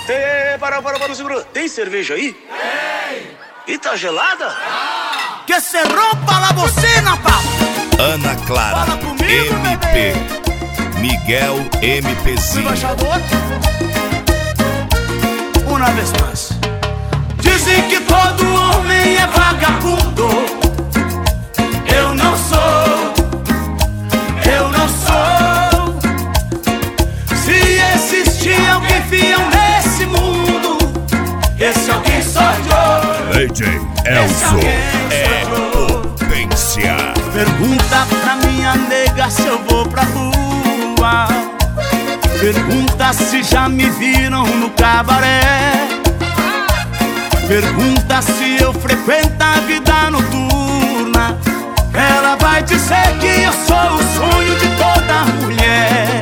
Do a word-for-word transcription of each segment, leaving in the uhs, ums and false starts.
Ei, para, para, para, segura. Tem cerveja aí? Tem! E tá gelada? Ah. Que se rompa la bocina, papo! Ana Clara, fala comigo, M P, bebê. Miguel MPzinho. Embaixador, uma vez mais. Dizem que todo homem é vagabundo. Eu não sou, eu não sou. Se existir alguém fiel nesse mundo, esse alguém sou eu. D J Elzo é potência. Pergunta pra minha nega se eu vou pra rua. Pergunta se já me viram no cabaré. Pergunta se eu frequento a vida noturna. Ela vai dizer que eu sou o sonho de toda mulher.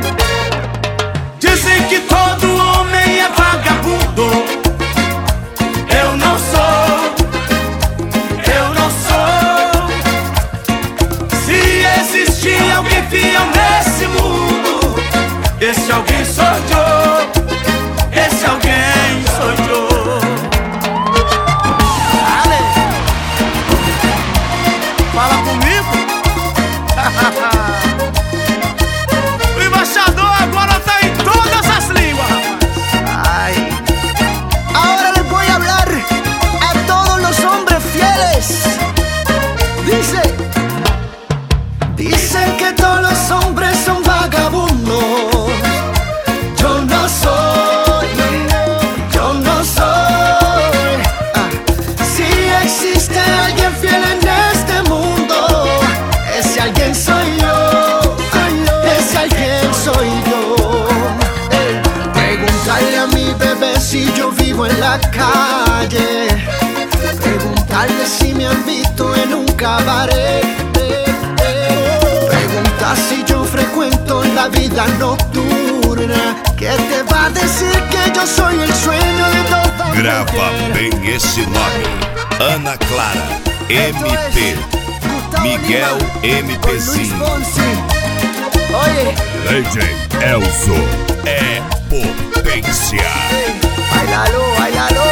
Dizem que todo homem é vagabundo. Eu não sou, eu não sou. Se existir alguém fiel nesse mundo, esse alguém sou eu. Esse alguém sou eu. Fala comigo. O embaixador agora tá em todas as línguas, rapaz. Ay. Ahora les voy a hablar a todos los hombres fieles. Dice, dicen que todos los hombres son vagabundos. Yo no soy, yo no soy. Ah. Si existe alguien fiel en este mundo, ese alguien soy yo, ese alguien soy yo. Ey, preguntarle a mi bebé si yo vivo en la calle. Preguntarle si me han visto en un cabaret. Preguntar si yo frecuento la vida nocturna. ¿Qué te va a decir que yo soy el sueño de toda Grava mujer? bem esse nome: Ana Clara, M P, Miguel MPzinho. Oye, D J Elzo é potência. bailalo, bailalo.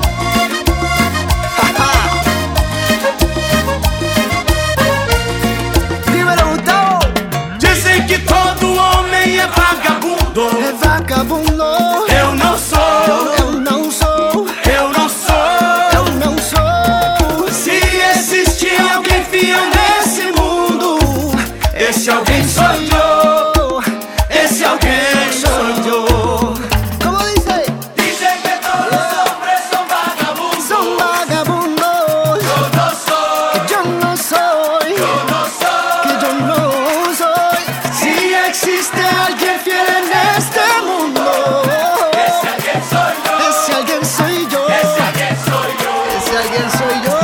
Dímelo, Gustavo. Dizem que todo homem é vagabundo. É vagabundo. Eu não sou, Eu não sou, eu não sou. eu não sou. Se existir alguém fiel nesse mundo, esse alguém sou eu. Esse alguém sou eu. ¿Cómo dice? Dizem que todos os hombres são vagabundos. Son vagabundos. Eu não sou, Que yo no soy, eu não sou. que yo no soy. Si existe alguien fiel en este mundo, Esse alguém sou eu. ese alguien soy yo, Esse alguém sou eu. ese alguien soy yo.